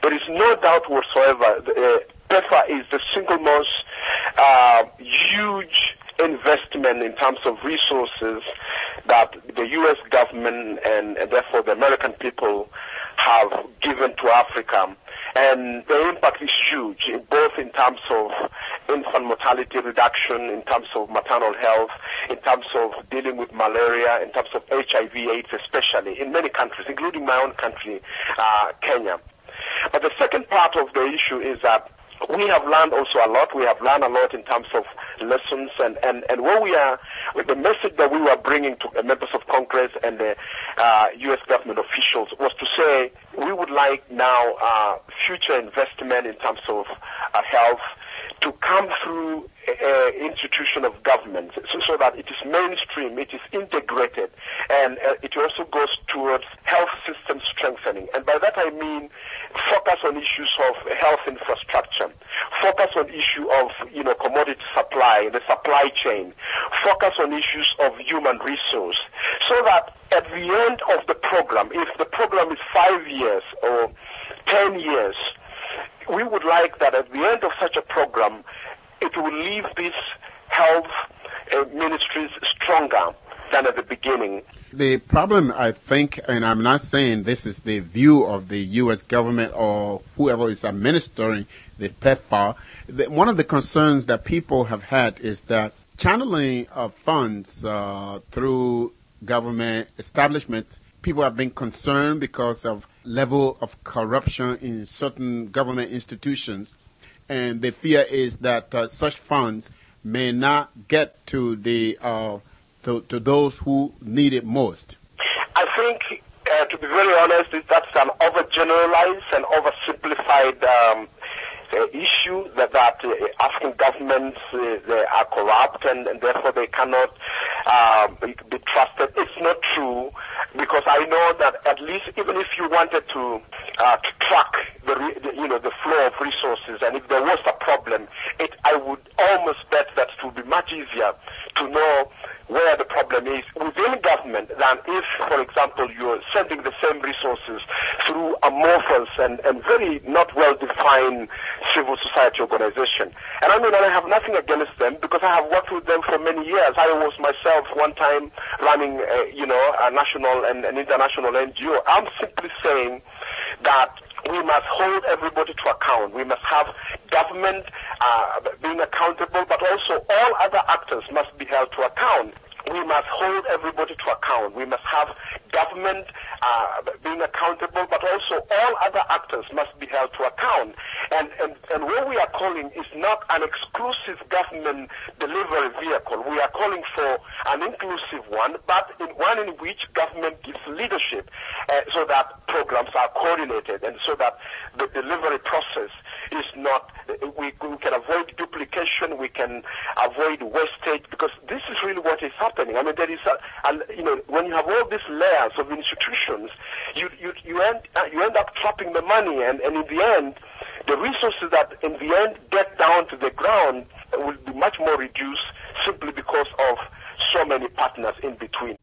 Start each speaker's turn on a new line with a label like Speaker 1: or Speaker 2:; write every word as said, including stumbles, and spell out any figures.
Speaker 1: there is no doubt whatsoever, uh, PEPFAR is the single most uh, huge investment in terms of resources that the U S government and, and therefore the American people have given to Africa. And the impact is huge, both in terms of infant mortality reduction, in terms of maternal health, in terms of dealing with malaria, in terms of H I V AIDS especially, in many countries, including my own country, uh, Kenya. But the second part of the issue is that we have learned also a lot. We have learned a lot in terms of lessons, and, and, and what we are, with the message that we were bringing to the members of Congress and the uh, U S government officials was to say we would like now uh, future investment in terms of uh, health to come through uh, institution of government, so, so that it is mainstream, it is integrated, and uh, it also goes towards health system strengthening. And by that I mean focus on issues of health infrastructure, focus on issue of, you know, commodity supply, the supply chain, focus on issues of human resource, so that at the end of the program, if the program is five years or ten years, we would like that at the end of such a program, it will leave these health uh, ministries stronger than at the beginning.
Speaker 2: The problem, I think, and I'm not saying this is the view of the U S government or whoever is administering the PEPFAR, the, one of the concerns that people have had is that channeling of funds uh, through government establishments, people have been concerned because of level of corruption in certain government institutions, and the fear is that uh, such funds may not get to the uh, to, to those who need it most.
Speaker 1: I think, uh, to be very honest, that's an overgeneralized and oversimplified um, uh, issue that, that uh, African governments uh, they are corrupt and, and therefore they cannot uh, be, be trusted. It's not true, because I know that at least even if you wanted to, uh, to track the, re, the you know the flow of resources, and if there was a problem, it I would almost bet that it would be much easier to know where the problem is within government than if, for example, you're sending the same resources through amorphous and, and very not well-defined civil society organization. And I mean, I have nothing against them, because I have worked with them for many years. I was myself one time running, uh, you know, a national and an international N G O. I'm simply saying that we must hold everybody to account. We must have government uh, being accountable, but also all other actors must be held to account. We must hold everybody to account. We must have government uh, being accountable, but also all other actors must be held to account. And, and, and what we are calling is not an exclusive government delivery vehicle. We are calling for an inclusive one, but in one in which government gives leadership uh, so that programs are coordinated and so that the delivery process is not, we, we can avoid duplication, we can avoid wastage, because this is really what is happening. I mean, there is a, a you know, when you have all these layers of institutions, you you you end uh, you end up trapping the money, and, and in the end, the resources that in the end get down to the ground will be much more reduced simply because of so many partners in between.